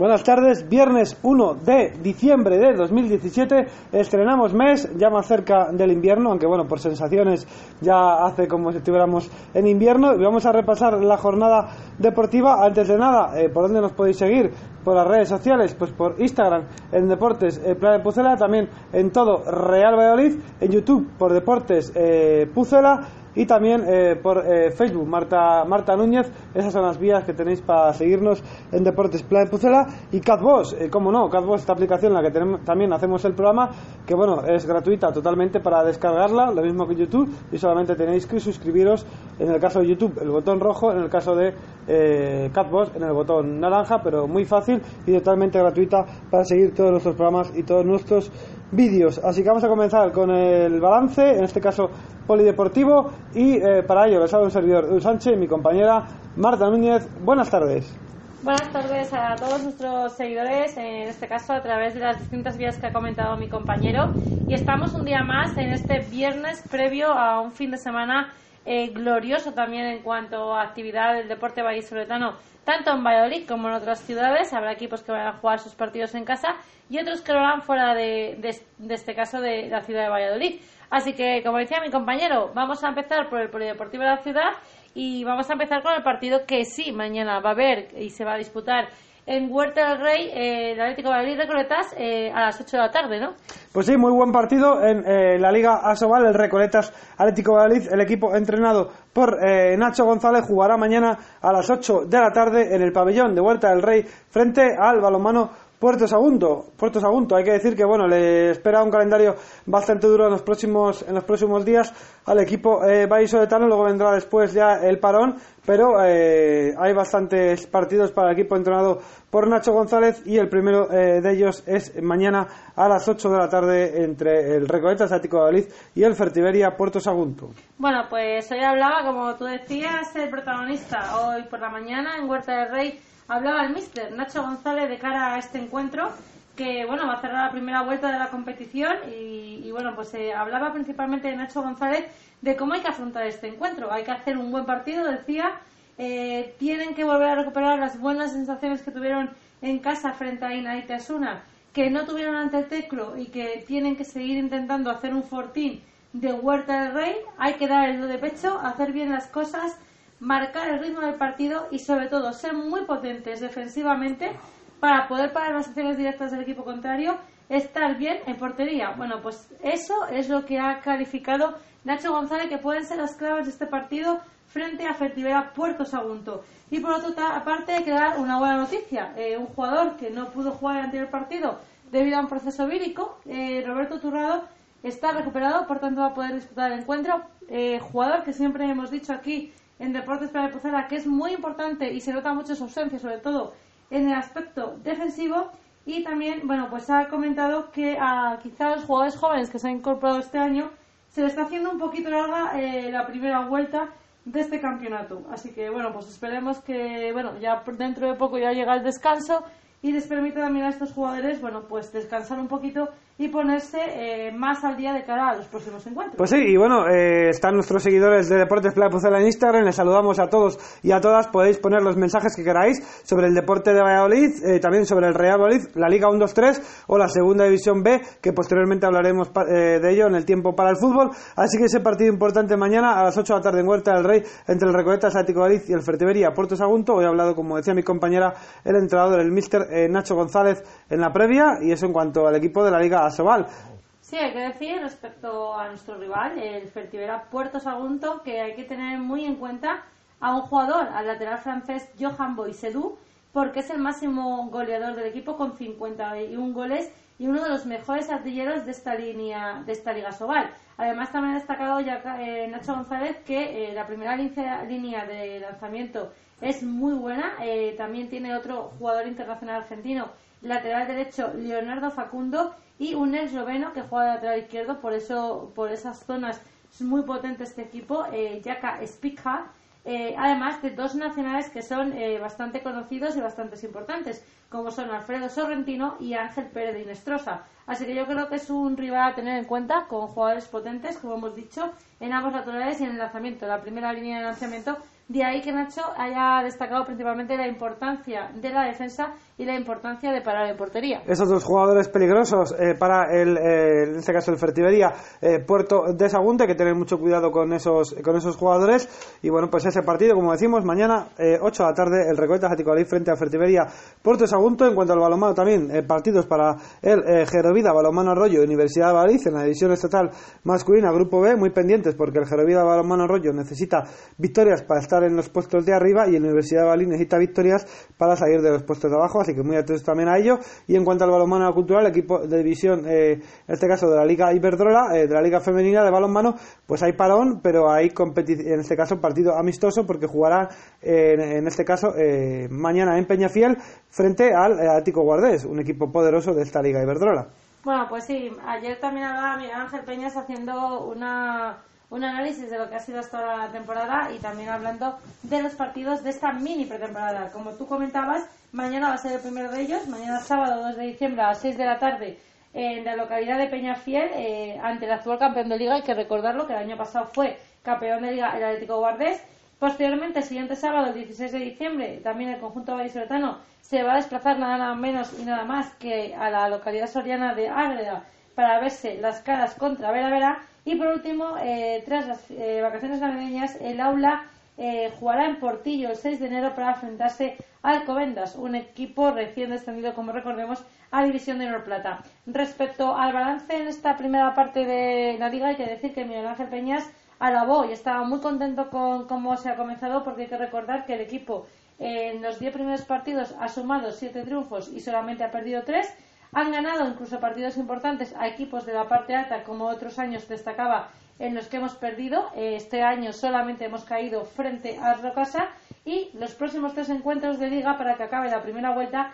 Buenas tardes, viernes 1 de diciembre de 2017, estrenamos mes, ya más cerca del invierno, aunque bueno, por sensaciones ya hace como si estuviéramos en invierno, y vamos a repasar la jornada deportiva. Antes de nada, ¿por dónde nos podéis seguir? Por las redes sociales, pues por Instagram, en Deportes Playa de Pucela, también en todo Real Valladolid, en YouTube por Deportes Pucela, y también por Facebook, Marta Núñez. Esas son las vías que tenéis para seguirnos en Deportes Playa de Pucela. Y CatVoz, como no, CatVoz, esta aplicación en la que también hacemos el programa, que bueno, es gratuita totalmente para descargarla, lo mismo que YouTube, y solamente tenéis que suscribiros, en el caso de YouTube el botón rojo, en el caso de CatVoz en el botón naranja, pero muy fácil y totalmente gratuita para seguir todos nuestros programas y todos nuestros vídeos. Así que vamos a comenzar con el balance, en este caso polideportivo, y para ello les habla un servidor, Edu Sánchez, y mi compañera Marta Núñez. Buenas tardes. Buenas tardes a todos nuestros seguidores, en este caso a través de las distintas vías que ha comentado mi compañero, y estamos un día más en este viernes previo a un fin de semana glorioso también en cuanto a actividad del deporte vallisoletano, tanto en Valladolid como en otras ciudades. Habrá equipos que van a jugar sus partidos en casa y otros que lo harán fuera de este caso de la ciudad de Valladolid. Así que, como decía mi compañero, vamos a empezar por el polideportivo de la ciudad y vamos a empezar con el partido que sí, mañana va a haber y se va a disputar en Huerta del Rey, el Atlético Valladolid Recoletas, a las 8 de la tarde, ¿no? Pues sí, muy buen partido en la Liga Asobal, el Recoletas Atlético Valladolid. El equipo entrenado por Nacho González jugará mañana a las 8 de la tarde en el pabellón de Huerta del Rey frente al balonmano Puerto Sagunto. Hay que decir que bueno, le espera un calendario bastante duro en los próximos días al equipo vallisoletano. Luego vendrá después ya el parón, pero hay bastantes partidos para el equipo entrenado por Nacho González, y el primero de ellos es mañana a las 8 de la tarde entre el Recoletas Atlético de Valladolid y el Fertiberia Puerto Sagunto. Bueno, pues hoy hablaba, como tú decías, el protagonista. Hoy por la mañana en Huerta del Rey hablaba el míster Nacho González de cara a este encuentro, que bueno, va a cerrar la primera vuelta de la competición, y bueno, pues hablaba principalmente de Nacho González de cómo hay que afrontar este encuentro. Hay que hacer un buen partido, decía. Tienen que volver a recuperar las buenas sensaciones que tuvieron en casa frente a Inaite Asuna, que no tuvieron ante el Teclo, y que tienen que seguir intentando hacer un fortín de Huerta del Rey. Hay que dar el do de pecho, hacer bien las cosas, marcar el ritmo del partido y sobre todo ser muy potentes defensivamente para poder parar las acciones directas del equipo contrario, estar bien en portería. Bueno, pues eso es lo que ha calificado Nacho González, que pueden ser las claves de este partido frente a Fertiberia Puerto Sagunto. Y por otra parte, hay que dar una buena noticia. Un jugador que no pudo jugar el anterior partido debido a un proceso vírico, Roberto Turrado, está recuperado, por tanto va a poder disputar el encuentro. Jugador que siempre hemos dicho aquí en Deportes Playa de Pucela que es muy importante y se nota mucho su ausencia, sobre todo en el aspecto defensivo. Y también, bueno, pues ha comentado que a quizá los jugadores jóvenes que se han incorporado este año se le está haciendo un poquito larga la primera vuelta de este campeonato. Así que bueno, pues esperemos que bueno, ya dentro de poco ya llega el descanso y les permite también a estos jugadores, bueno, pues descansar un poquito y ponerse más al día de cara a los próximos encuentros. Pues sí, y bueno, están nuestros seguidores de Deportes Playa Pucela en Instagram. Les saludamos a todos y a todas. Podéis poner los mensajes que queráis sobre el deporte de Valladolid, también sobre el Real Valladolid, la Liga 1-2-3 o la Segunda División B, que posteriormente hablaremos de ello en el tiempo para el fútbol. Así que ese partido importante mañana a las 8 de la tarde en Huerta del Rey entre el Recoletas Atlético de Valladolid y el Fertiberia Puerto Sagunto. Hoy ha hablado, como decía mi compañera, el entrenador, el míster Nacho González, en la previa, y eso en cuanto al equipo de la Liga Asobal. Sí, hay que decir respecto a nuestro rival, el Fertiberia Puerto Sagunto, que hay que tener muy en cuenta a un jugador, al lateral francés Johan Boisedou, porque es el máximo goleador del equipo con 51 goles y uno de los mejores artilleros de esta Liga Asobal. Además, también ha destacado Nacho González que la primera línea de lanzamiento es muy buena. También tiene otro jugador internacional argentino, lateral derecho Leonardo Facundo, y un esloveno que juega de lateral izquierdo. Por esas zonas es muy potente este equipo, Jaka Spika. Además de dos nacionales que son bastante conocidos y bastante importantes, como son Alfredo Sorrentino y Ángel Pérez de Inestrosa. Así que yo creo que es un rival a tener en cuenta, con jugadores potentes, como hemos dicho, en ambos laterales y en el lanzamiento. La primera línea de lanzamiento De ahí que Nacho haya destacado principalmente la importancia de la defensa y la importancia de parar en portería. Esos dos jugadores peligrosos para en este caso el Fertiberia Puerto de Sagunto, hay que tener mucho cuidado con esos jugadores. Y bueno, pues ese partido, como decimos, mañana 8 de la tarde, el Recoletas Atlético de Valladolid frente a Fertiberia Puerto de Sagunto. En cuanto al balonmano también, partidos para el Gerovida Balonmano Arroyo Universidad de Valladolid en la división estatal masculina Grupo B, muy pendientes porque el Gerovida Balonmano Arroyo necesita victorias para estar en los puestos de arriba y la Universidad de Valladolid necesita victorias para salir de los puestos de abajo, así que muy atentos también a ello. Y en cuanto al balonmano cultural, el equipo de división, en este caso de la Liga Iberdrola, de la Liga Femenina de Balonmano, pues hay parón, pero hay en este caso partido amistoso porque jugará en este caso mañana en Peñafiel frente al Atlético Guardés, un equipo poderoso de esta Liga Iberdrola. Bueno, pues sí, ayer también hablaba Miguel Ángel Peñas haciendo un análisis de lo que ha sido hasta ahora la temporada y también hablando de los partidos de esta mini pretemporada. Como tú comentabas, mañana va a ser el primero de ellos, mañana sábado 2 de diciembre a las 6 de la tarde en la localidad de Peñafiel ante el actual campeón de Liga. Hay que recordarlo que el año pasado fue campeón de Liga el Atlético Guardés. Posteriormente, el siguiente sábado, el 16 de diciembre, también el conjunto vallisoletano se va a desplazar nada menos y nada más que a la localidad soriana de Ágreda para verse las caras contra Vera Vera. Y por último, tras las vacaciones navideñas, el aula jugará en Portillo el 6 de enero para enfrentarse al Alcobendas, un equipo recién descendido, como recordemos, a División de Honor Plata. Respecto al balance en esta primera parte de la liga, hay que decir que Miguel Ángel Peñas alabó y estaba muy contento con cómo se ha comenzado, porque hay que recordar que el equipo en los 10 primeros partidos ha sumado 7 triunfos y solamente ha perdido 3. Han ganado incluso partidos importantes a equipos de la parte alta, como otros años destacaba en los que hemos perdido. Este año solamente hemos caído frente a Rocasa, y los próximos 3 encuentros de liga para que acabe la primera vuelta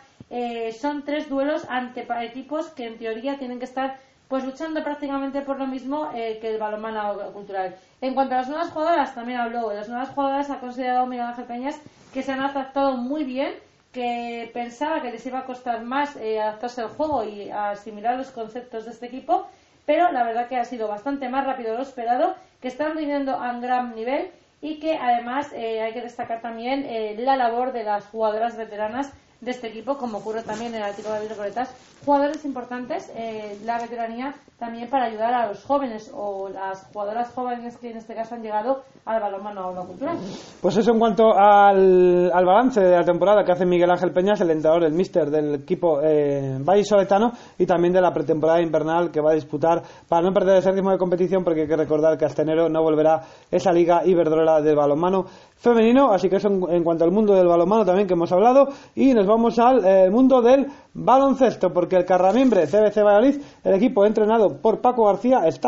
son 3 duelos ante equipos que en teoría tienen que estar pues luchando prácticamente por lo mismo que el balonmano cultural. En cuanto a las nuevas jugadoras, también habló. Las nuevas jugadoras ha considerado Miguel Ángel Peñas que se han adaptado muy bien, que pensaba que les iba a costar más adaptarse al juego y asimilar los conceptos de este equipo, pero la verdad que ha sido bastante más rápido de lo esperado, que están rindiendo a un gran nivel y que además hay que destacar también la labor de las jugadoras veteranas de este equipo, como ocurre también en el Atlético de Recoletas, jugadores importantes, la veteranía también para ayudar a los jóvenes o las jugadoras jóvenes que en este caso han llegado al balonmano o a la cultural. Pues eso en cuanto al balance de la temporada que hace Miguel Ángel Peñas, el entrenador, el míster del equipo vallisoletano, y también de la pretemporada invernal que va a disputar para no perder ese ritmo de competición, porque hay que recordar que hasta enero no volverá esa Liga Iberdrola del balonmano femenino. Así que eso en cuanto al mundo del balonmano también que hemos hablado, y nos vamos al mundo del baloncesto, porque el Carramimbre CBC Valladolid, el equipo entrenado por Paco García, está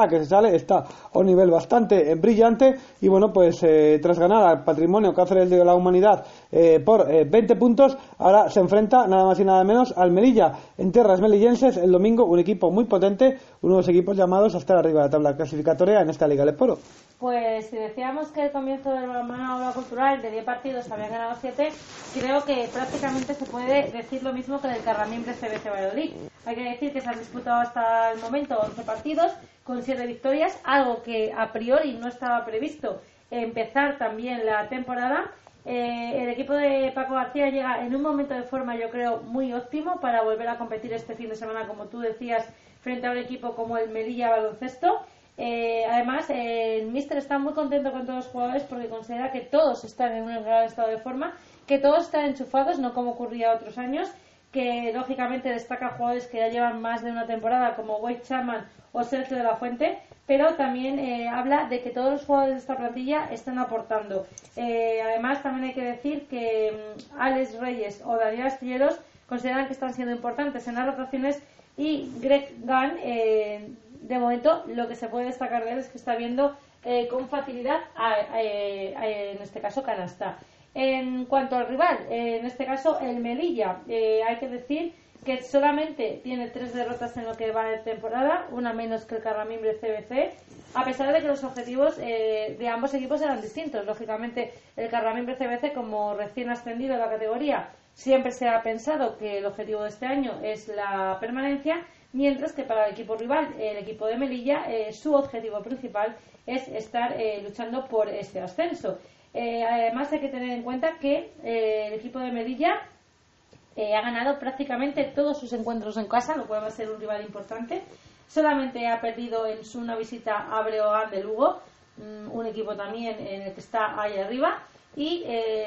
a un nivel bastante brillante, y bueno, pues tras ganar al Patrimonio Cáceres de la Humanidad por 20 puntos, ahora se enfrenta nada más y nada menos al Melilla en tierras melillenses el domingo, un equipo muy potente, uno de los equipos llamados a estar arriba de la tabla clasificatoria en esta Liga Leporo. Pues si decíamos que el comienzo del balonmano cultural de 10 partidos habían ganado 7, creo que prácticamente se puede decir lo mismo que del Carramimbre CBC Valladolid. Hay que decir que se han disputado hasta el momento 11 partidos con 7 victorias, algo que a priori no estaba previsto empezar también la temporada. El equipo de Paco García llega en un momento de forma, yo creo, muy óptimo para volver a competir este fin de semana, como tú decías, frente a un equipo como el Melilla Baloncesto. Además, el míster está muy contento con todos los jugadores porque considera que todos están en un gran estado de forma, que todos están enchufados, no como ocurría otros años, que lógicamente destaca jugadores que ya llevan más de una temporada como Wade Chapman o Sergio de la Fuente, pero también habla de que todos los jugadores de esta plantilla están aportando. Además, también hay que decir que Alex Reyes o Daniel Astilleros consideran que están siendo importantes en las rotaciones, y Greg Gunn, de momento, lo que se puede destacar de él es que está viendo con facilidad en este caso canasta. En cuanto al rival, en este caso el Melilla, hay que decir que solamente tiene 3 derrotas en lo que va de temporada, una menos que el Carramimbre CBC, a pesar de que los objetivos de ambos equipos eran distintos. Lógicamente, el Carramimbre CBC, como recién ascendido en la categoría, siempre se ha pensado que el objetivo de este año es la permanencia, mientras que para el equipo rival, el equipo de Melilla, su objetivo principal es estar luchando por este ascenso. Además hay que tener en cuenta que el equipo de Melilla ha ganado prácticamente todos sus encuentros en casa, lo cual va a ser un rival importante. Solamente ha perdido en una visita a Breogán de Lugo, un equipo también en el que está ahí arriba. Y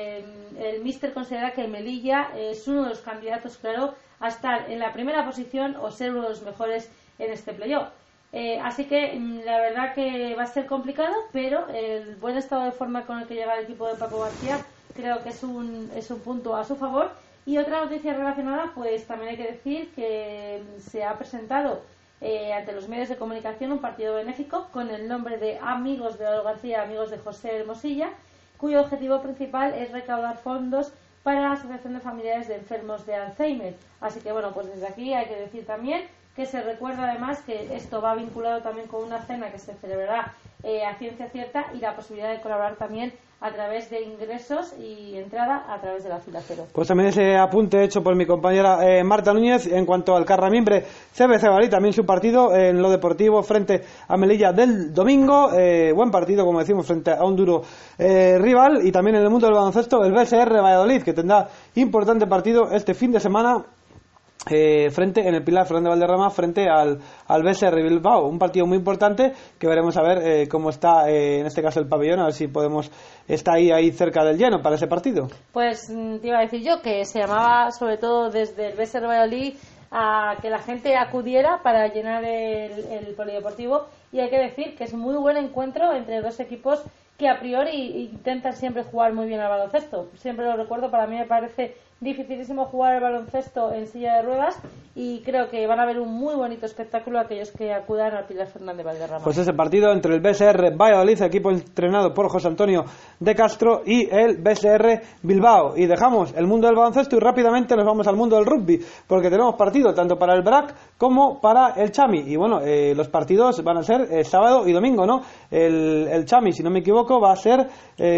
el míster considera que el Melilla es uno de los candidatos, claro, a estar en la primera posición o ser uno de los mejores en este playoff. Así que la verdad que va a ser complicado, pero el buen estado de forma con el que llega el equipo de Paco García creo que es un punto a su favor. Y otra noticia relacionada, pues también hay que decir que se ha presentado ante los medios de comunicación un partido benéfico con el nombre de Amigos de Eduardo García, Amigos de José Hermosilla, cuyo objetivo principal es recaudar fondos para la Asociación de Familiares de Enfermos de Alzheimer. Así que bueno, pues desde aquí hay que decir también que se recuerda además que esto va vinculado también con una cena que se celebrará a ciencia cierta y la posibilidad de colaborar también a través de ingresos y entrada a través de la fila cero. Pues también ese apunte hecho por mi compañera Marta Núñez en cuanto al Carramimbre CBC Valí, también su partido en lo deportivo frente a Melilla del domingo, buen partido como decimos frente a un duro rival, y también en el mundo del baloncesto el BSR Valladolid, que tendrá importante partido este fin de semana frente en el Pilar Fernández Valderrama frente al BSR Bilbao, un partido muy importante que veremos a ver cómo está en este caso el pabellón, a ver si podemos estar ahí cerca del lleno para ese partido. Pues te iba a decir yo que se llamaba sobre todo desde el BSR Valladolid a que la gente acudiera para llenar el polideportivo, y hay que decir que es muy buen encuentro entre dos equipos que a priori intentan siempre jugar muy bien al baloncesto. Siempre lo recuerdo, para mí me parece dificilísimo jugar el baloncesto en silla de ruedas, y creo que van a ver un muy bonito espectáculo aquellos que acudan al Pilar Fernández Valderrama. Pues ese partido entre el BSR Valladolid, equipo entrenado por José Antonio de Castro, y el BSR Bilbao. Y dejamos el mundo del baloncesto y rápidamente nos vamos al mundo del rugby, porque tenemos partido tanto para el BRAC como para el Chami. Y bueno, los partidos van a ser sábado y domingo, ¿no? El Chami, si no me equivoco, va a ser...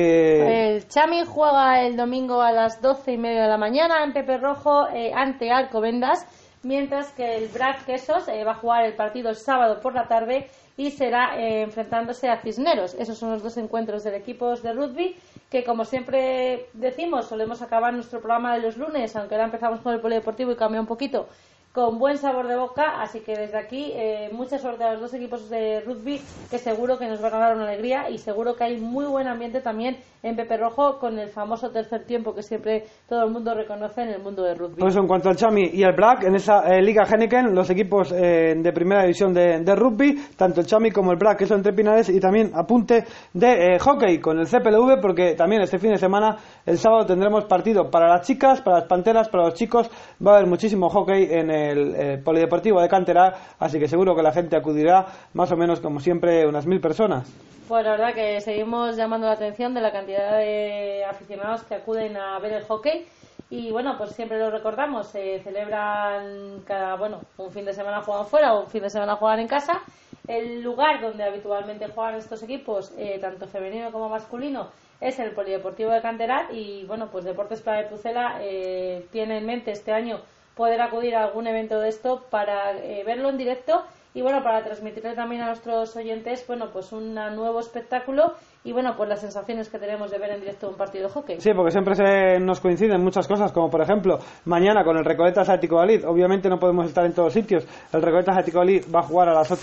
El Chami juega el domingo a las 12:30 de la mañana en Pepe Rojo ante Alcobendas, mientras que el BRAC Quesos va a jugar el partido el sábado por la tarde y será enfrentándose a Cisneros. Esos son los dos encuentros del equipo de rugby que, como siempre decimos, solemos acabar nuestro programa de los lunes, aunque ahora empezamos con el polideportivo y cambia un poquito, con buen sabor de boca. Así que desde aquí mucha suerte a los dos equipos de rugby, que seguro que nos van a dar una alegría, y seguro que hay muy buen ambiente también en Pepe Rojo con el famoso tercer tiempo que siempre todo el mundo reconoce en el mundo del rugby. Pues en cuanto al Chami y al BRAC, en esa Liga Heineken, los equipos de primera división de rugby, tanto el Chami como el BRAC, que son entre Pinares, y también apunte de hockey con el CPLV, porque también este fin de semana, el sábado, tendremos partido para las chicas, para las panteras, para los chicos. Va a haber muchísimo hockey en el polideportivo de Cantera, así que seguro que la gente acudirá, más o menos como siempre, unas 1000 personas. Pues la verdad que seguimos llamando la atención de la cantidad de aficionados que acuden a ver el hockey. Y bueno, pues siempre lo recordamos, se celebran un fin de semana juegan fuera o un fin de semana juegan en casa. El lugar donde habitualmente juegan estos equipos, tanto femenino como masculino, es el polideportivo de Canterat. Y bueno, pues Deportes Playa de Pucela tiene en mente este año poder acudir a algún evento de esto para verlo en directo, y bueno, para transmitirle también a nuestros oyentes, bueno, pues un nuevo espectáculo, y bueno, pues las sensaciones que tenemos de ver en directo un partido de hockey. Sí, porque siempre nos coinciden muchas cosas, como por ejemplo mañana con el Recoletas Atlético Valladolid. Obviamente no podemos estar en todos sitios. El Recoletas Atlético Valladolid va a jugar a las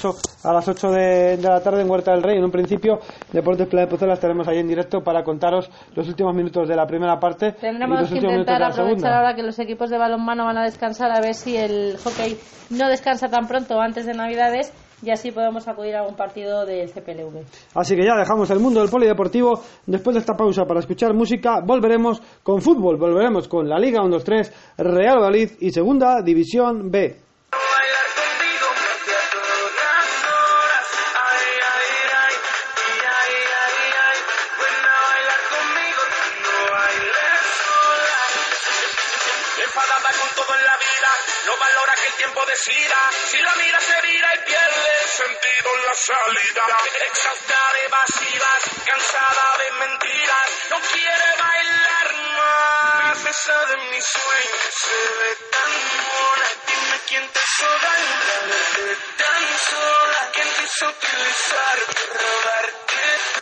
8 de la tarde en Huerta del Rey. En un principio, Deportes Playa de Pucela estaremos ahí en directo para contaros los últimos minutos de la primera parte. Tendremos que intentar aprovechar ahora que los equipos de balonmano van a descansar, a ver si el hockey no descansa tan pronto antes de Navidades, y así podemos acudir a un partido del CPLV. Así que ya dejamos el mundo del polideportivo. Después de esta pausa para escuchar música, volveremos con fútbol, volveremos con la Liga 1-2-3, Real Valladolid y Segunda División B. Si la mira se vira y pierde sentido en la salida. Exhausta de evasivas, cansada de mentiras, no quiere bailar más. Esa de mis sueños se ve tan mona. Dime quién te hizo daño, verte tan sola. ¿Quién te hizo utilizar, robarte?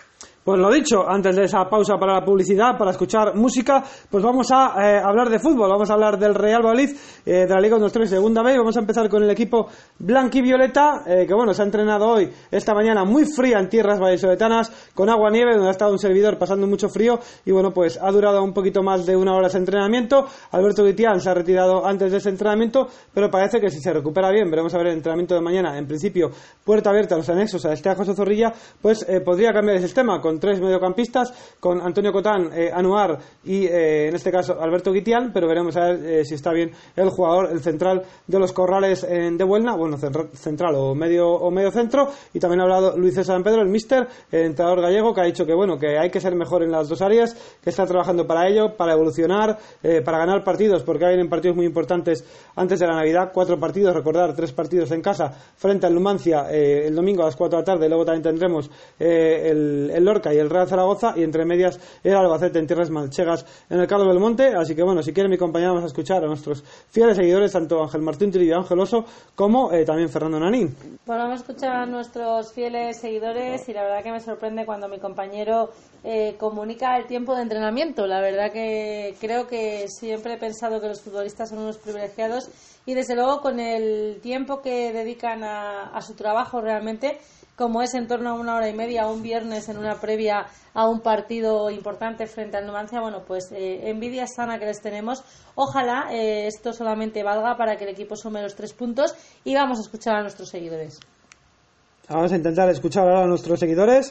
Pues lo dicho, antes de esa pausa para la publicidad, para escuchar música, pues vamos a hablar de fútbol, vamos a hablar del Real Valladolid, de la Liga 1-3 segunda B, vamos a empezar con el equipo blanquivioleta, que bueno, se ha entrenado hoy, esta mañana muy fría en tierras vallisoletanas, con agua-nieve, donde ha estado un servidor pasando mucho frío, y bueno, pues ha durado un poquito más de una hora ese entrenamiento. Alberto Guitián se ha retirado antes de ese entrenamiento, pero parece que si se recupera bien, veremos a ver el entrenamiento de mañana, en principio, puerta abierta a los anexos a Estea José Zorrilla, pues podría cambiar el sistema, con 3 mediocampistas, con Antonio Cotán, Anuar y en este caso Alberto Guitián, pero veremos a ver si está bien el jugador, el central de los Corrales de Buelna, bueno, central o medio centro. Y también ha hablado Luis César San Pedro, el míster, el entrenador gallego, que ha dicho que bueno, que hay que ser mejor en las dos áreas, que está trabajando para ello, para evolucionar, para ganar partidos, porque vienen partidos muy importantes antes de la Navidad, 4 partidos, recordar, 3 partidos en casa frente al Numancia el domingo a las 4 de la tarde. Luego también tendremos el Lorca y el Real Zaragoza, y entre medias el Albacete en tierras manchegas en el Carlos Belmonte. Así que bueno, si quieren mi compañero, vamos a escuchar a nuestros fieles seguidores, tanto Ángel Martín Trillo y Ángel Oso, como también Fernando Nanín. Bueno, vamos a escuchar a nuestros fieles seguidores, y la verdad que me sorprende cuando mi compañero comunica el tiempo de entrenamiento. La verdad que creo que siempre he pensado que los futbolistas son unos privilegiados, y desde luego con el tiempo que dedican a su trabajo realmente, como es en torno a 1 hora y media un viernes en una previa a un partido importante frente al Numancia, bueno, pues envidia sana que les tenemos. Ojalá esto solamente valga para que el equipo sume los 3 puntos, y vamos a escuchar a nuestros seguidores. Vamos a intentar escuchar ahora a nuestros seguidores.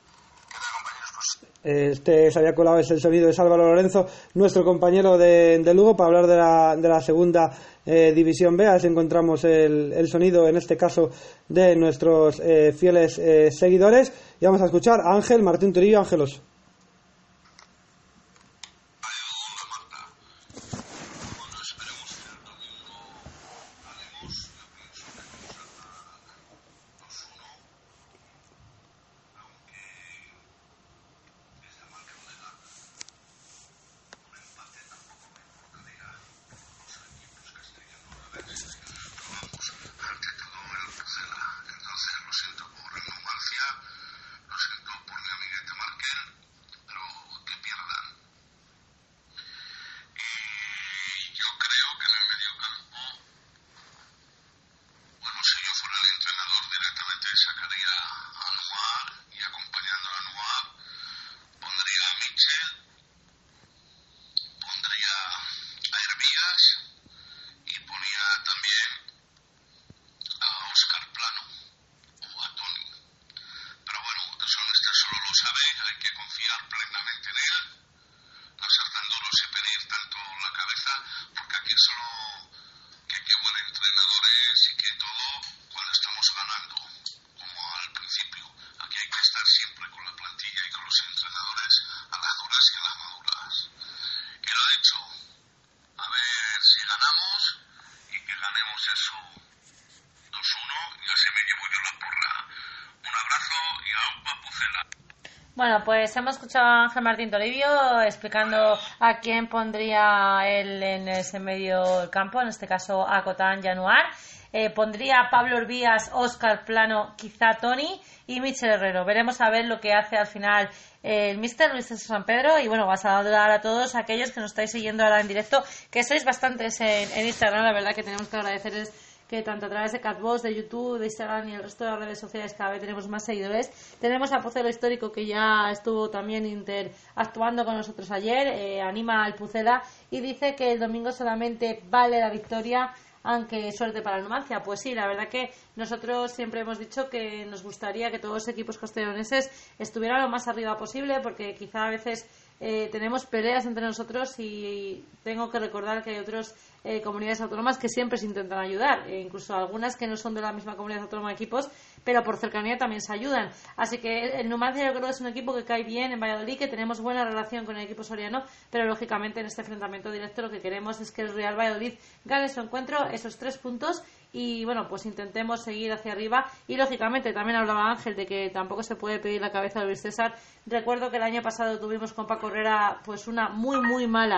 Se había colado, es el sonido de Álvaro Lorenzo, nuestro compañero de Lugo, para hablar de la segunda división B. Así encontramos el sonido, en este caso, de nuestros fieles seguidores. Y vamos a escuchar a Ángel Martín Turillo, Ángelos. Bueno, pues hemos escuchado a Ángel Martín Toribio explicando a quién pondría él en ese medio del campo, en este caso a Cotán y Anuar. Pondría a Pablo Orbías, Óscar Plano, quizá Tony y Michel Herrero. Veremos a ver lo que hace al final el míster Luis César San Pedro. Y bueno, vas a saludar a todos aquellos que nos estáis siguiendo ahora en directo, que sois bastantes en Instagram. La verdad que tenemos que agradecerles que tanto a través de Catbox, de YouTube, de Instagram y el resto de las redes sociales cada vez tenemos más seguidores. Tenemos a Pucelo Histórico, que ya estuvo también interactuando con nosotros ayer, anima al Pucela y dice que el domingo solamente vale la victoria, aunque suerte para el Numancia. Pues sí, la verdad que nosotros siempre hemos dicho que nos gustaría que todos los equipos castelloneses estuvieran lo más arriba posible, porque quizá a veces tenemos peleas entre nosotros, y tengo que recordar que hay otras comunidades autónomas que siempre se intentan ayudar, incluso algunas que no son de la misma comunidad autónoma de equipos, pero por cercanía también se ayudan. Así que el Numancia yo creo que es un equipo que cae bien en Valladolid, que tenemos buena relación con el equipo soriano, pero lógicamente en este enfrentamiento directo lo que queremos es que el Real Valladolid gane su encuentro, esos 3 puntos, y bueno, pues intentemos seguir hacia arriba. Y lógicamente también hablaba Ángel de que tampoco se puede pedir la cabeza de Luis César. Recuerdo que el año pasado tuvimos con Paco Herrera pues una muy muy mala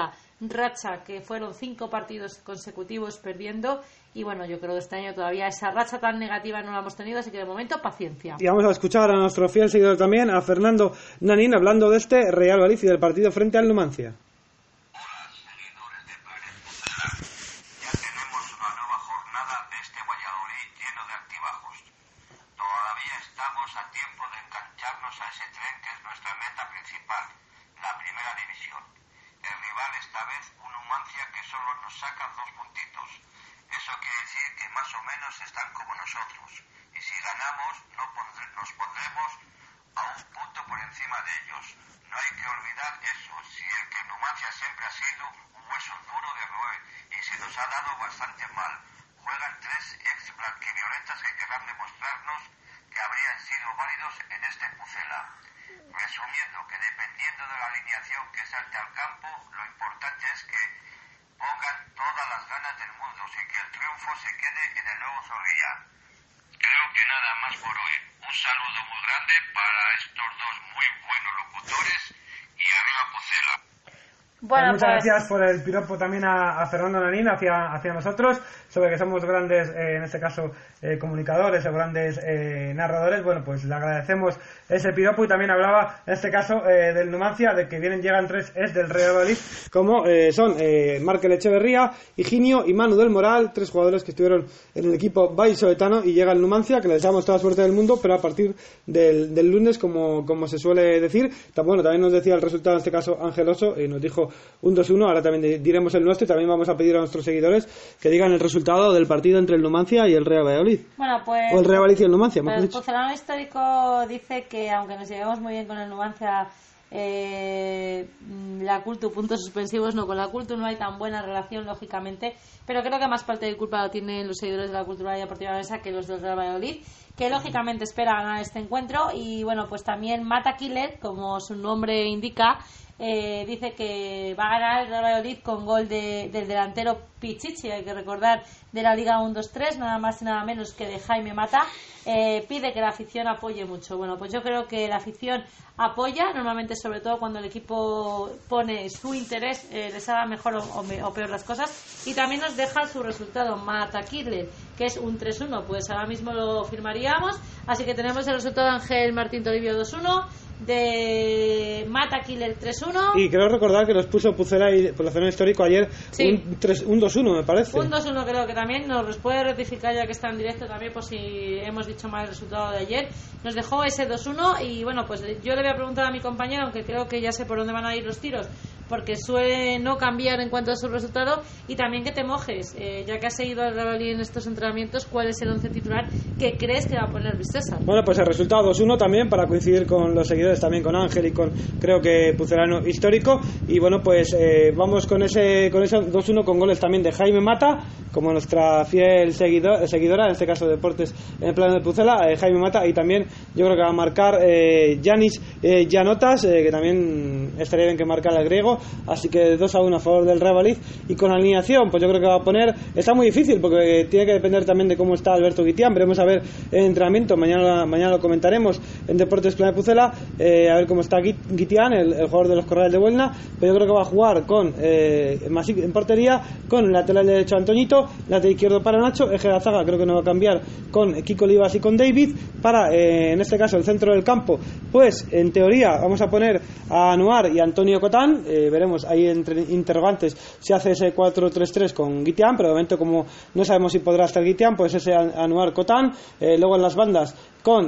racha que fueron 5 partidos consecutivos perdiendo. Y bueno, yo creo que este año todavía esa racha tan negativa no la hemos tenido, así que de momento paciencia. Y vamos a escuchar a nuestro fiel seguidor también, a Fernando Nanín, hablando de este Real Valladolid y del partido frente al Numancia. Hola, seguidores de Planet Pucela. Ya tenemos una nueva jornada de este Valladolid lleno de altibajos. Todavía estamos a tiempo de engancharnos a ese tren que es nuestra meta principal, la primera división. El rival esta vez un Numancia que solo nos saca 2 puntitos. Eso quiere decir que más o menos están como nosotros. Y si ganamos, nos pondremos a 1 punto por encima de ellos. No hay que olvidar eso. Si el que Numancia siempre ha sido un hueso duro de roer y se nos ha dado bastante mal. Juegan 3 ex blanquiviolentas que querrán demostrarnos que habrían sido válidos en este Pucela. Resumiendo, que dependiendo de la alineación que salte al campo, lo importante es que pongan todas las ganas del mundo y que el triunfo se quede en el nuevo Zorrilla. Creo que nada más por hoy. Un saludo muy grande para estos 2 muy buenos locutores y arriba Pucela. Bueno, muchas gracias por el piropo también a Fernando Nanín hacia nosotros, sobre que somos grandes, en este caso, comunicadores o grandes narradores. Bueno, pues le agradecemos ese piropo, y también hablaba, en este caso, del Numancia, de que llegan 3 es del Real Valladolid, como son Markel Echeverría, Higinio y Manu del Moral, 3 jugadores que estuvieron en el equipo vallisoletano, y llega el Numancia, que les deseamos toda suerte del mundo, pero a partir del lunes, como se suele decir. Bueno, también nos decía el resultado, en este caso, Angeloso, nos dijo un 2-1, ahora también diremos el nuestro, y también vamos a pedir a nuestros seguidores que digan el resultado del partido entre el Numancia y el Real Valladolid. Bueno, pues, o el Real Valladolid y el Numancia, más dicho. El Pucelano Histórico dice que aunque nos llevamos muy bien con el Numancia, la Cultu, puntos suspensivos, no, con la Cultu no hay tan buena relación, lógicamente, pero creo que más parte de culpa lo tienen los seguidores de la Cultural y Deportiva Mesa que los del Real Valladolid, que lógicamente espera ganar este encuentro. Y bueno, pues también Mata Killer, como su nombre indica, dice que va a ganar el Real Valladolid con gol del delantero Pichichi, hay que recordar, de la Liga 1-2-3, nada más y nada menos que de Jaime Mata. Pide que la afición apoye mucho. Bueno, pues yo creo que la afición apoya, normalmente, sobre todo cuando el equipo pone su interés, les haga mejor o peor las cosas, y también nos deja su resultado, Mata Killer, que es un 3-1, pues ahora mismo lo firmaríamos. Así que tenemos el resultado de Ángel Martín Toribio 2-1, de Mata Killer 3-1, y creo recordar que los puso Pucela y Población Histórico ayer, sí, un 2-1, me parece. Un 2-1, creo que también nos puede rectificar, ya que está en directo también, por si hemos dicho mal el resultado de ayer. Nos dejó ese 2-1, y bueno, pues yo le voy a preguntar a mi compañero, aunque creo que ya sé por dónde van a ir los tiros, porque suele no cambiar en cuanto a su resultado. Y también que te mojes, ya que has seguido al Real Valladolid en estos entrenamientos, ¿cuál es el 11 titular que crees que va a poner Luis César? Bueno, pues el resultado 2-1 también, para coincidir con los seguidores, también con Ángel y con, creo que, Pucelano Histórico. Y bueno, pues vamos con ese 2-1, con goles también de Jaime Mata, como nuestra fiel seguidora, en este caso Deportes en el plano de Pucela, Jaime Mata. Y también yo creo que va a marcar Yanis Llanotas, que también estaría bien que marcara el griego. Así que 2-1 a favor del Real Valladolid. Y con la alineación, pues yo creo que va a poner, está muy difícil porque tiene que depender también de cómo está Alberto Guitián. Veremos a ver el entrenamiento, mañana lo comentaremos en Deportes Plana de Pucela, a ver cómo está Guitián, el jugador de los Corrales de Buelna. Pero yo creo que va a jugar con Masic en portería, con lateral derecho Antoñito, lateral izquierdo para Nacho, eje de la zaga creo que no va a cambiar, con Kiko Olivas y con David. Para en este caso el centro del campo, pues en teoría vamos a poner a Anuar y a Antonio Cotán. Veremos ahí entre interrogantes si hace ese 4-3-3 con Guitián, pero de momento, como no sabemos si podrá estar Guitián, pues ese Anuar Cotán. Luego en las bandas con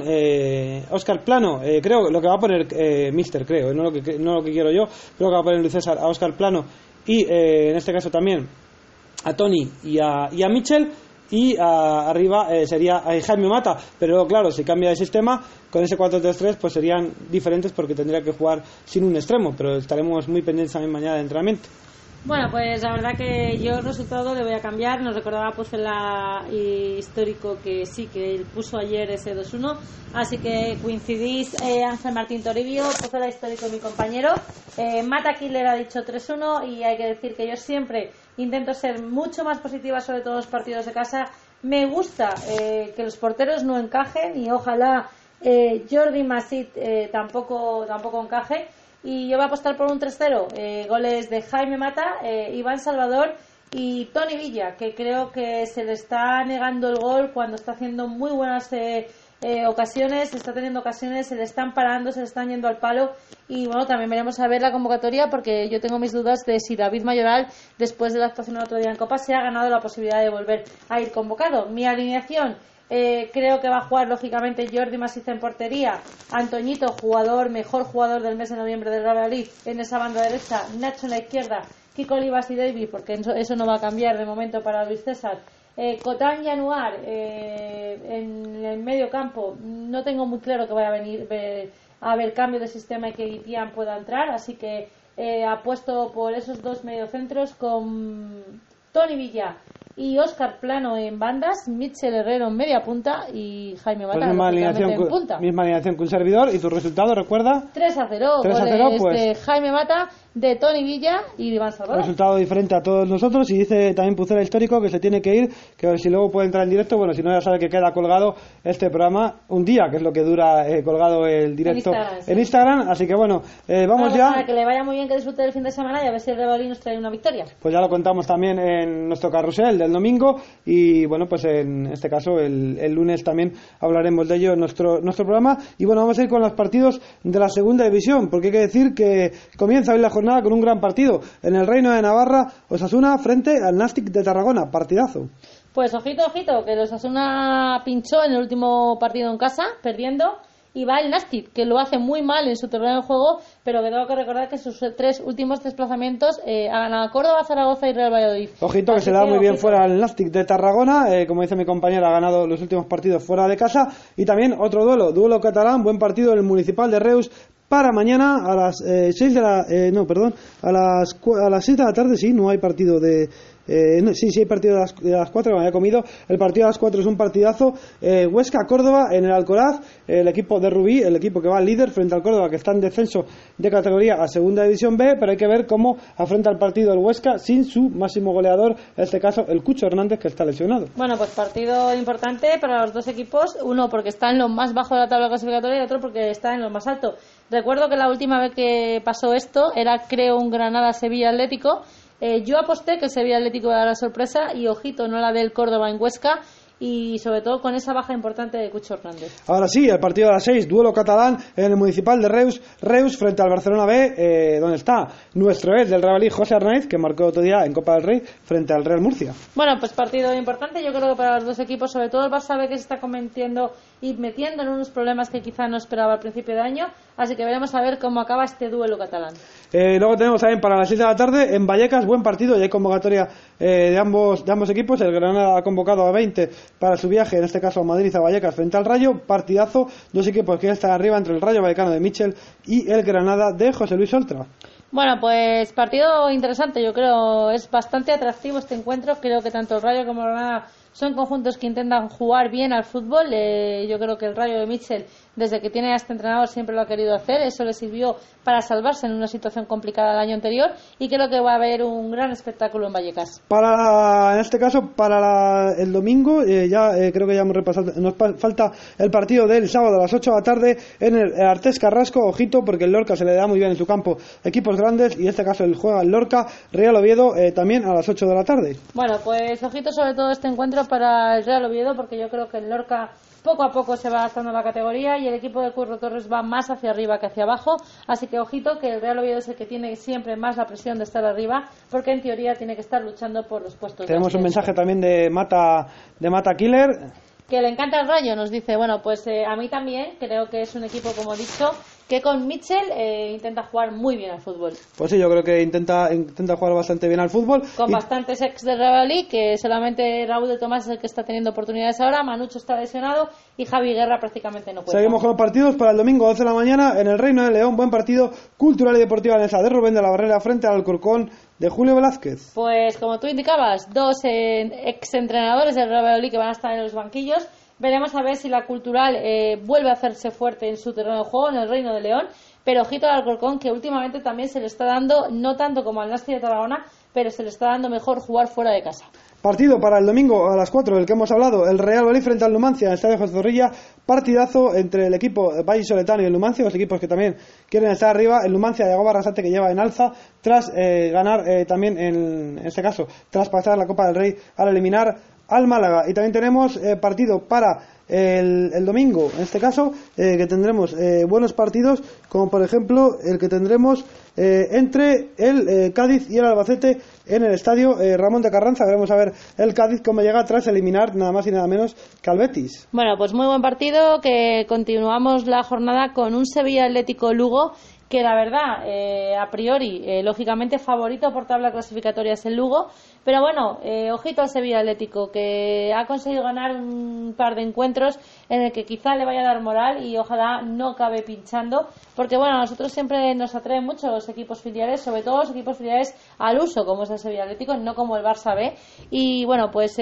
Óscar Plano, creo lo que va a poner Mister, creo, no lo que quiero yo, creo que va a poner Luis César a Óscar Plano y en este caso también a Tony y a Michel. Y arriba sería Jaime Mata, pero claro, si cambia de sistema con ese 4-3-3, pues serían diferentes porque tendría que jugar sin un extremo, pero estaremos muy pendientes también mañana de entrenamiento. Bueno, pues la verdad que yo el resultado le voy a cambiar. Nos recordaba Pucela Histórico que sí, que él puso ayer ese 2-1, así que coincidís, Ángel Martín Toribio, Pucela Histórico, mi compañero. Mata Killer ha dicho 3-1, y hay que decir que yo siempre intento ser mucho más positiva, sobre todo los partidos de casa. Me gusta que los porteros no encajen, y ojalá Jordi Masip tampoco encaje. y yo voy a apostar por un 3-0, goles de Jaime Mata, Iván Salvador y Toni Villa, que creo que se le está negando el gol cuando está haciendo muy buenas ocasiones, está teniendo ocasiones, se le están parando, se le están yendo al palo. Y bueno, también veremos a ver la convocatoria, porque yo tengo mis dudas de si David Mayoral, después de la actuación el otro día en Copa, se ha ganado la posibilidad de volver a ir convocado. Mi alineación, creo que va a jugar lógicamente Jordi Masip en portería, Antoñito, mejor jugador del mes de noviembre del Real Valladolid, en esa banda derecha, Nacho en la izquierda, Kiko Olivas y David, porque eso no va a cambiar de momento para Luis César. Cotán y Anuar en el medio campo. No tengo muy claro que vaya a haber cambio de sistema y que Guitián pueda entrar, así que apuesto por esos dos mediocentros con Toni Villa y Óscar Plano en bandas, Mitchell Herrero en media punta y Jaime Mata en punta. Misma alineación que un servidor. ¿Y tu resultado, recuerda? 3-0, goles pues, de Jaime Mata, de Toni Villa y de Iván Salvador. Resultado diferente a todos nosotros. Y dice también Pucera Histórico que se tiene que ir, que si luego puede entrar en directo, bueno, si no ya sabe que queda colgado este programa un día, que es lo que dura colgado el directo en Instagram. Así que bueno, vamos ya. Para que le vaya muy bien, que disfrute del fin de semana y a ver si el Real Valladolid nos trae una victoria. Pues ya lo contamos también en nuestro carrusel del domingo, y bueno, pues en este caso el lunes también hablaremos de ello en nuestro programa. Y bueno, vamos a ir con los partidos de la segunda división, porque hay que decir que comienza hoy la jornada con un gran partido en el Reino de Navarra, Osasuna frente al Nàstic de Tarragona, partidazo. Pues ojito, que el Osasuna pinchó en el último partido en casa, perdiendo, y va el Nàstic, que lo hace muy mal en su terreno de juego, pero que tengo que recordar que sus tres últimos desplazamientos ha ganado Córdoba, Zaragoza y Real Valladolid. Ojito, que se le da muy bien fuera al Nàstic de Tarragona, como dice mi compañera, ha ganado los últimos partidos fuera de casa. Y también otro duelo catalán, buen partido en el Municipal de Reus, para mañana a las 6 de la a las 6 de la tarde. Sí, no hay partido de sí hay partido de las 4, me había comido. El partido de las 4 es un partidazo. Huesca-Córdoba en el Alcoraz, el equipo de Rubí, el equipo que va líder frente al Córdoba, que está en descenso de categoría a segunda división B, pero hay que ver cómo afronta el partido el Huesca sin su máximo goleador, en este caso el Cucho Hernández, que está lesionado. Bueno, pues partido importante para los dos equipos, uno porque está en lo más bajo de la tabla clasificatoria y otro porque está en lo más alto. Recuerdo que la última vez que pasó esto era, creo, un Granada-Sevilla Atlético. Yo aposté que el Sevilla Atlético iba a dar la sorpresa y ojito, no la del Córdoba en Huesca, y sobre todo con esa baja importante de Cucho Hernández. Ahora sí, el partido de las 6, duelo catalán en el Municipal de Reus frente al Barcelona B, donde está nuestro ex del Real Valladolid, José Arnaiz, que marcó otro día en Copa del Rey frente al Real Murcia. Bueno, pues partido importante, yo creo que para los dos equipos, sobre todo el Barça B, que se está convirtiendo y metiendo en unos problemas que quizá no esperaba al principio de año, así que veremos a ver cómo acaba este duelo catalán. Luego tenemos también para las 6 de la tarde en Vallecas, buen partido, y hay convocatoria de ambos equipos. El Granada ha convocado a 20 para su viaje, en este caso a Madrid, a Vallecas frente al Rayo, partidazo, dos equipos que ya están arriba entre el Rayo Vallecano de Michel y el Granada de José Luis Oltra. Bueno, pues partido interesante, yo creo, es bastante atractivo este encuentro. Creo que tanto el Rayo como el Granada son conjuntos que intentan jugar bien al fútbol. Yo creo que el Rayo de Michel, desde que tiene a este entrenador, siempre lo ha querido hacer. Eso le sirvió para salvarse en una situación complicada el año anterior, y creo que va a haber un gran espectáculo en Vallecas. En este caso, para el domingo, creo que ya hemos repasado, nos falta el partido del sábado a las 8 de la tarde en el Artés Carrasco. Ojito, porque el Lorca se le da muy bien en su campo equipos grandes, y en este caso el juega el Lorca Real Oviedo también a las 8 de la tarde. Bueno, pues ojito sobre todo este encuentro para el Real Oviedo, porque yo creo que el Lorca poco a poco se va adaptando a la categoría y el equipo de Curro Torres va más hacia arriba que hacia abajo, así que ojito, que el Real Oviedo es el que tiene siempre más la presión de estar arriba, porque en teoría tiene que estar luchando por los puestos. Tenemos un mensaje también de Mata Killer, que le encanta el Rayo, nos dice. Bueno, pues a mí también, creo que es un equipo, como he dicho, que con Michel intenta jugar muy bien al fútbol. Pues sí, yo creo que intenta jugar bastante bien al fútbol. Con bastantes ex de Real Valladolid, que solamente Raúl de Tomás es el que está teniendo oportunidades ahora, Manucho está lesionado y Javi Guerra prácticamente no puede. Seguimos con los partidos para el domingo 12 de la mañana en el Reino de León. Buen partido cultural y deportivo en esa de Rubén de la Barrera frente al Alcorcón de Julio Velázquez. Pues como tú indicabas, dos ex entrenadores del Real Valladolid que van a estar en los banquillos. Veremos a ver si la Cultural vuelve a hacerse fuerte en su terreno de juego, en el Reino de León. Pero ojito al Alcorcón, que últimamente también se le está dando, no tanto como al Nàstic de Tarragona, pero se le está dando mejor jugar fuera de casa. Partido para el domingo a las 4 del que hemos hablado, el Real Valladolid frente al Numancia en el Estadio José Zorrilla. Partidazo entre el equipo vallisoletano y el Numancia, los equipos que también quieren estar arriba. El Numancia de Yagoba Arrasate, que lleva en alza tras ganar también en este caso, tras pasar la Copa del Rey al eliminar al Málaga. Y también tenemos partido para el domingo, en este caso, que tendremos buenos partidos, como por ejemplo el que tendremos entre el Cádiz y el Albacete en el estadio Ramón de Carranza. Veremos a ver el Cádiz cómo llega tras eliminar nada más y nada menos que al Betis. Bueno, pues muy buen partido, que continuamos la jornada con un Sevilla Atlético Lugo, que la verdad, a priori, lógicamente favorito por tabla clasificatoria es el Lugo, pero bueno, ojito al Sevilla Atlético, que ha conseguido ganar un par de encuentros en el que quizá le vaya a dar moral y ojalá no acabe pinchando, porque bueno, a nosotros siempre nos atraen mucho los equipos filiales, sobre todo los equipos filiales al uso, como es el Sevilla Atlético, no como el Barça B, y bueno, pues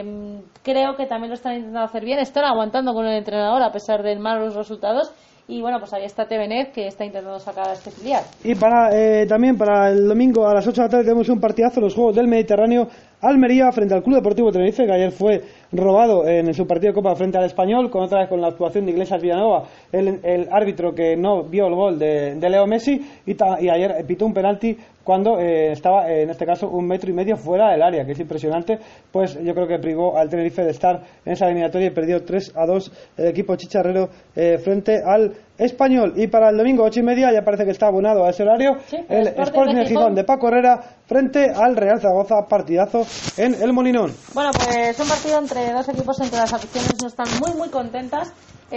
creo que también lo están intentando hacer bien, están aguantando con el entrenador a pesar de malos resultados. Y bueno, pues ahí está Tevenet, que está intentando sacar a este filial. Y también para el domingo a las 8 de la tarde tenemos un partidazo, los Juegos del Mediterráneo. Almería frente al Club Deportivo Tenerife, que ayer fue robado en su partido de Copa frente al Español, con otra vez con la actuación de Iglesias Villanova, el árbitro que no vio el gol de Leo Messi, y ayer pitó un penalti cuando estaba, en este caso, 1,5 metros fuera del área, que es impresionante. Pues yo creo que privó al Tenerife de estar en esa eliminatoria y perdió 3-2 el equipo chicharrero frente al Español. Y para el domingo 8:30 ya parece que está abonado a ese horario, sí, el Sporting de Gijón de Paco Herrera frente al Real Zaragoza, partidazo en el Molinón. Bueno, pues un partido entre dos equipos en que las aficiones no están muy contentas.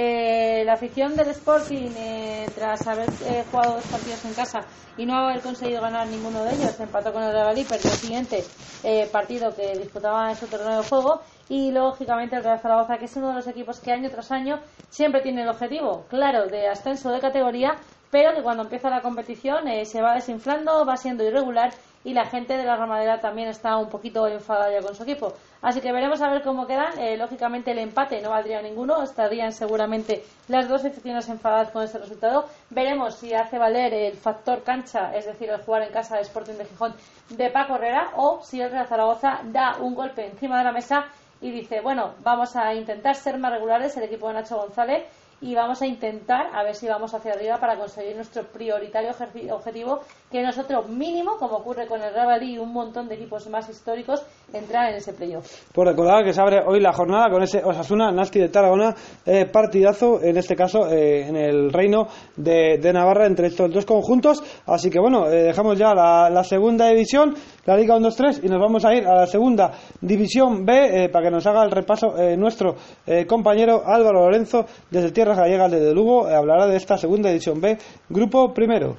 La afición del Sporting, tras haber jugado 2 partidos en casa y no haber conseguido ganar ninguno de ellos, empató con el Real Valladolid, perdió el siguiente partido que disputaba en su terreno de juego. Y lógicamente el Real Zaragoza, que es uno de los equipos que año tras año siempre tiene el objetivo, claro, de ascenso de categoría, pero que cuando empieza la competición se va desinflando, va siendo irregular, y la gente de la Romareda también está un poquito enfadada ya con su equipo. Así que veremos a ver cómo quedan. Lógicamente el empate no valdría ninguno, estarían seguramente las dos aficiones enfadadas con este resultado. Veremos si hace valer el factor cancha, es decir, el jugar en casa de Sporting de Gijón de Paco Herrera, o si el Real Zaragoza da un golpe encima de la mesa y dice, bueno, vamos a intentar ser más regulares, el equipo de Nacho González, y vamos a intentar a ver si vamos hacia arriba para conseguir nuestro prioritario objetivo, que nosotros mínimo, como ocurre con el Real Valladolid y un montón de equipos más históricos, entrar en ese playoff. Por recordar que se abre hoy la jornada con ese Osasuna Nasti de Tarragona, partidazo, en este caso en el Reino de Navarra, entre estos dos conjuntos. Así que bueno, dejamos ya la segunda división, la Liga 1-2-3, y nos vamos a ir a la segunda división B, para que nos haga el repaso nuestro compañero Álvaro Lorenzo desde Tierras Gallegas, desde Lugo. Hablará de esta segunda división B, grupo primero.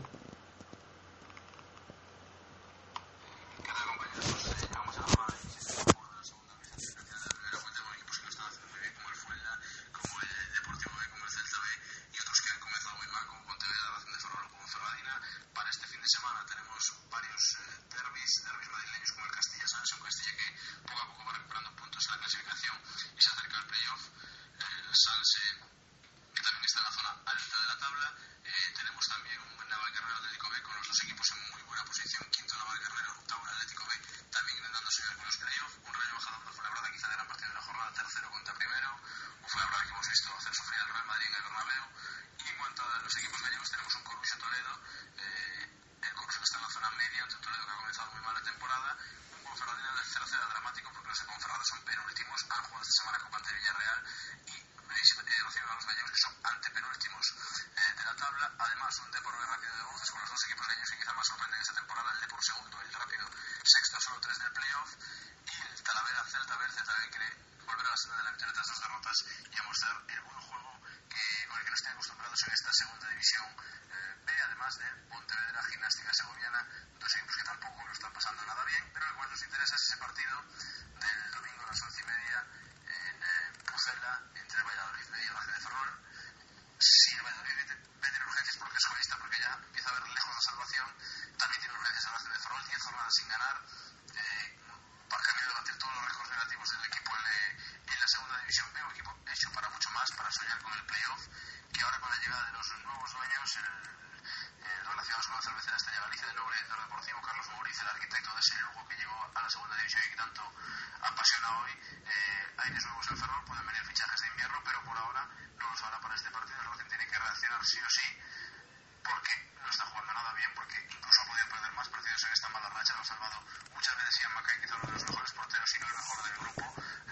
El arquitecto de ese Lugo que llegó a la segunda división y que tanto ha pasado ocasiona hoy aires nuevos en Ferrol, pueden venir fichajes de invierno, pero por ahora no nos habla para este partido. El Racing tiene que reaccionar sí o sí, porque no está jugando nada bien, porque incluso ha podido perder más partidos en esta mala racha. Lo ha salvado muchas veces Ian Mackay, quizá uno de los mejores porteros, si no el mejor del grupo,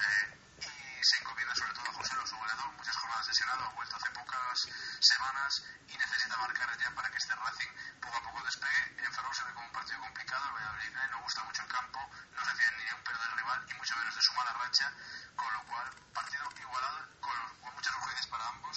y se encomienda sobre todo a José Lo, su goleador, muchas jornadas lesionado, ha vuelto hace pocas semanas y necesita marcar ya para que este Racing poco a poco despegue. En Ferrol se ve como un partido complicado, el Valladolid no gusta mucho el campo, no se fía ni de un pelo del rival y mucho menos de su mala racha, con lo cual partido igualado con muchas urgencias para ambos.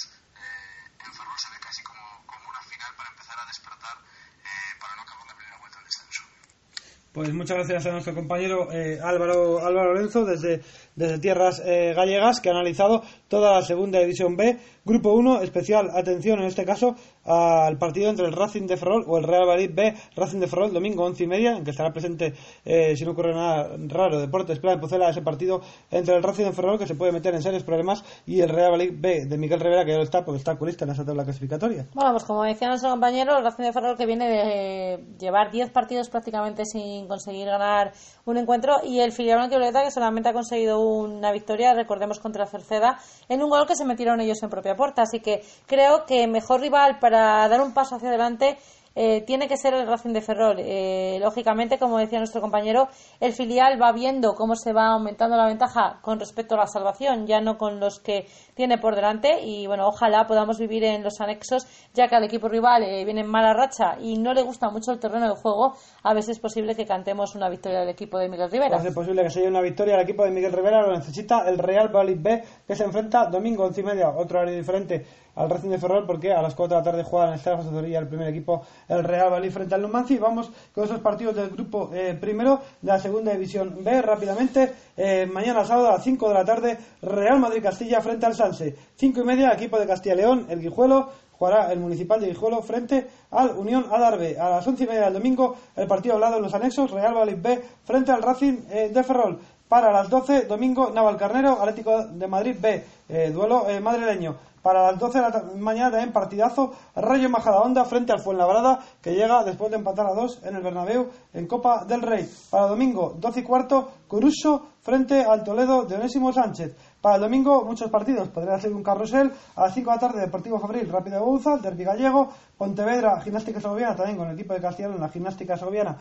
En Ferrol se ve casi como una final para empezar a despertar para no acabar la primera vuelta del descenso. Pues muchas gracias a nuestro compañero Álvaro Lorenzo desde tierras gallegas, que ha analizado toda la segunda división B, grupo 1, especial atención en este caso al partido entre el Racing de Ferrol o el Real Valladolid B, Racing de Ferrol, domingo 11:30, en que estará presente, si no ocurre nada raro, Deportes Playa de Pucela, ese partido entre el Racing de Ferrol, que se puede meter en serios problemas, y el Real Valladolid B de Miguel Rivera, que ya lo está, porque está colista en esa tabla clasificatoria. Bueno, pues como decía nuestro compañero, el Racing de Ferrol, que viene de llevar 10 partidos prácticamente sin conseguir ganar un encuentro, y el filial blanquivioleta, que solamente ha conseguido una victoria, recordemos, contra la Cerceda, en un gol que se metieron ellos en propia puerta. Así que creo que mejor rival para dar un paso hacia adelante tiene que ser el Racing de Ferrol. Lógicamente, como decía nuestro compañero, el filial va viendo cómo se va aumentando la ventaja con respecto a la salvación, ya no con los que tiene por delante, y bueno, ojalá podamos vivir en los anexos, ya que al equipo rival viene en mala racha y no le gusta mucho el terreno de juego. A veces es posible que cantemos una victoria del equipo de Miguel Rivera. Es posible que se lleve una victoria al equipo de Miguel Rivera, lo necesita el Real Valladolid B, que se enfrenta domingo 11:30, otro horario diferente al Racing de Ferrol, porque a las 4 de la tarde juega en el Estadio José Zorrilla el primer equipo, el Real Valladolid, frente al Numancia. Vamos con esos partidos del grupo primero de la segunda división B rápidamente. Mañana sábado a las 5 de la tarde, Real Madrid Castilla frente al Sanse. 5:30, equipo de Castilla y León, el Guijuelo, jugará el Municipal de Guijuelo frente al Unión Adarve. A las 11:30 del domingo, el partido hablado en los anexos, Real Valladolid B frente al Racing de Ferrol. Para las 12, domingo, Navalcarnero, Atlético de Madrid B, duelo madrileño. Para las 12 de la mañana también partidazo, Rayo Majadahonda frente al Fuenlabrada, que llega después de empatar a 2 en el Bernabéu en Copa del Rey. Para domingo 12:15, Coruso frente al Toledo de Onésimo Sánchez. Para el domingo muchos partidos, podría ser un carrusel. A las 5 de la tarde, Deportivo Fabril, Rápido de Bouzas, Derbi Gallego, Pontevedra, Gimnástica Segoviana, también con el equipo de Castilla en la Gimnástica Segoviana,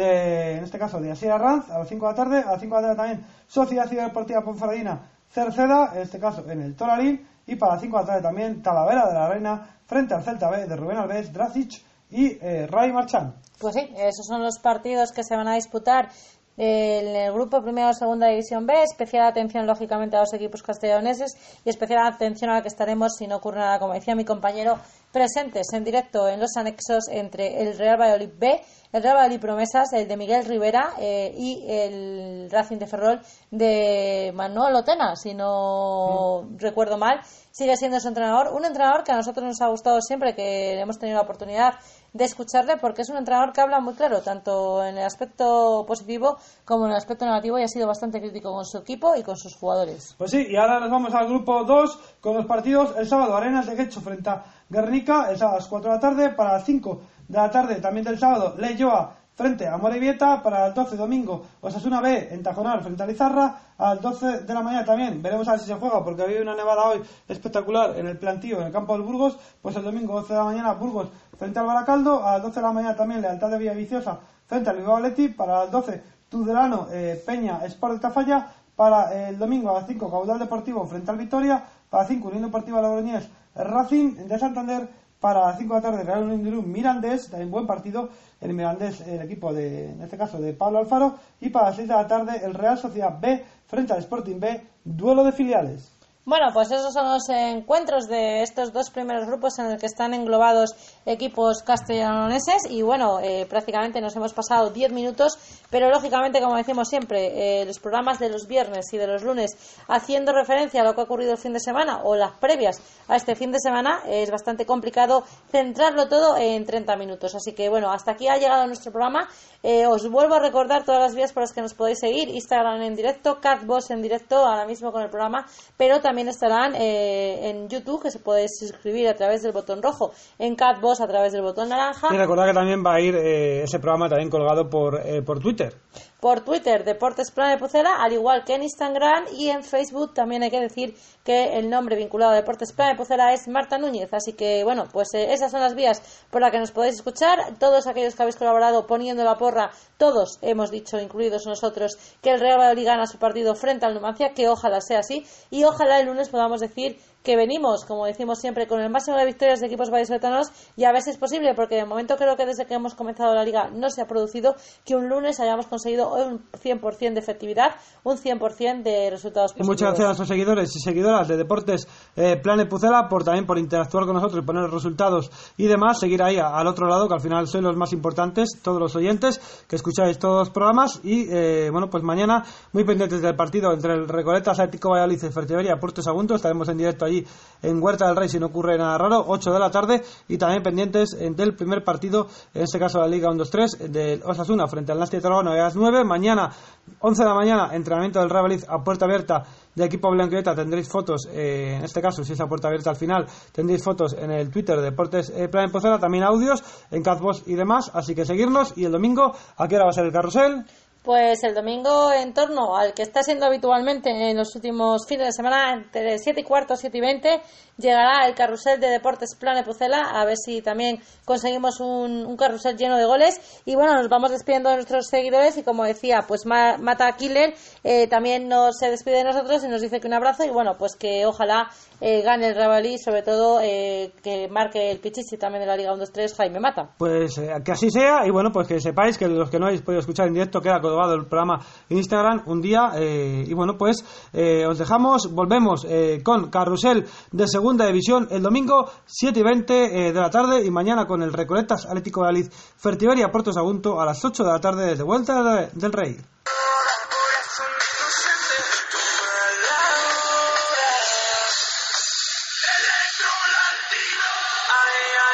en este caso de Asier Arranz, a las 5 de la tarde. A las 5 de la tarde también Sociedad Ciudad Deportiva Ponferradina, Cerceda, en este caso en el Torarín. Y para las 5 de la tarde también Talavera de la Reina frente al Celta B de Rubén Alves, Dracic y Ray Marchán. Pues sí, esos son los partidos que se van a disputar en el grupo primero de segunda división B. Especial atención, lógicamente, a los equipos castellaneses, y especial atención a la que estaremos, si no ocurre nada, como decía mi compañero, presentes en directo en los anexos entre el Real Valladolid B, el Real Valladolid Promesas, el de Miguel Rivera, y el Racing de Ferrol de Manuel Otena, si no recuerdo mal. Sigue siendo su entrenador, un entrenador que a nosotros nos ha gustado siempre, que hemos tenido la oportunidad de escucharle, porque es un entrenador que habla muy claro, tanto en el aspecto positivo como en el aspecto negativo, y ha sido bastante crítico con su equipo y con sus jugadores. Pues sí, y ahora nos vamos al grupo 2 con los partidos. El sábado, Arenas de Guecho frente a Guernica, el sábado a las 4 de la tarde. Para las 5 de la tarde, también del sábado, Leyoa frente a Morevieta. Para las 12 domingo, Osasuna B en Tajonar frente a Lizarra. A las 12 de la mañana también, veremos a ver si se juega, porque había una nevada hoy espectacular en el plantío, en el campo del Burgos. Pues el domingo 12 de la mañana, Burgos frente al Baracaldo. A las 12 de la mañana también, Lealtad de Villaviciosa frente al Bilbao Athletic. Para las 12, Tudelano Peña Sport de Tafalla. Para el domingo a las 5, Caudal Deportivo frente al Vitoria. Para las 5, Unión Deportiva Logroñés Racing de Santander. Para las 5 de la tarde, Real Unión de Irún Mirandés, también buen partido, el Mirandés, el equipo de, en este caso, de Pablo Alfaro. Y para las 6 de la tarde, el Real Sociedad B frente al Sporting B, duelo de filiales. Bueno, pues esos son los encuentros de estos dos primeros grupos en el que están englobados equipos castellaneses, y bueno, prácticamente nos hemos pasado 10 minutos, pero lógicamente, como decimos siempre, los programas de los viernes y de los lunes, haciendo referencia a lo que ha ocurrido el fin de semana o las previas a este fin de semana, es bastante complicado centrarlo todo en 30 minutos. Así que bueno, hasta aquí ha llegado nuestro programa. Os vuelvo a recordar todas las vías por las que nos podéis seguir: Instagram en directo, Catbox en directo ahora mismo con el programa, pero también estarán en YouTube, que se puede suscribir a través del botón rojo, en Catbox a través del botón naranja. Y recordad que también va a ir ese programa también colgado por Twitter. por Twitter, Deportes Plana de Pucela, al igual que en Instagram, y en Facebook también hay que decir que el nombre vinculado a Deportes Plana de Pucela es Marta Núñez. Así que, bueno, pues esas son las vías por las que nos podéis escuchar. Todos aquellos que habéis colaborado poniendo la porra, todos hemos dicho, incluidos nosotros, que el Real Valladolid gana su partido frente al Numancia, que ojalá sea así, y ojalá el lunes podamos decir que venimos, como decimos siempre, con el máximo de victorias de equipos vallisoletanos, y a ver si es posible, porque de momento creo que desde que hemos comenzado la liga no se ha producido que un lunes hayamos conseguido un 100% de efectividad, un 100% de resultados positivos. Y muchas gracias a los seguidores y seguidoras de Deportes Plana de Pucela también por interactuar con nosotros y poner los resultados y demás, seguir ahí al otro lado, que al final sois los más importantes, todos los oyentes que escucháis todos los programas. Y bueno, pues mañana muy pendientes del partido entre el Recoletas Atlético Valladolid y Fertiberia Puerto Sagunto. Estaremos en directo allí en Huerta del Rey si no ocurre nada raro, 8 de la tarde, y también pendientes del primer partido, en este caso la Liga 1-2-3 del Osasuna frente al Nastic de Tarragona a las 9. Mañana 11 de la mañana, entrenamiento del Real Valladolid a puerta abierta de equipo blanquevioleta. Tendréis fotos, en este caso si es a puerta abierta al final, tendréis fotos en el Twitter de Deportes Plana de Pucela, también audios en Cazbox y demás, así que seguirnos. Y el domingo, ¿a qué hora va a ser el carrusel? Pues el domingo, en torno al que está siendo habitualmente en los últimos fines de semana, entre 7 y cuarto, 7 y 20, llegará el carrusel de Deportes Plana de Pucela, a ver si también conseguimos un carrusel lleno de goles. Y bueno, nos vamos despidiendo de nuestros seguidores, y como decía, pues Mata Killer también se despide de nosotros y nos dice que un abrazo, y bueno, pues que ojalá gane el Real Valladolid, sobre todo que marque el pichichi también de la Liga 1-2-3 Jaime Mata. Pues que así sea. Y bueno, pues que sepáis que los que no habéis podido escuchar en directo, queda colgado el programa en Instagram un día. Y bueno, pues os dejamos, volvemos con carrusel de segunda división el domingo 7 y 20 de la tarde, y mañana con el Recoletas Atlético de Valladolid Fertiberia Puerto Sagunto a las 8 de la tarde desde Huerta del Rey. Ay,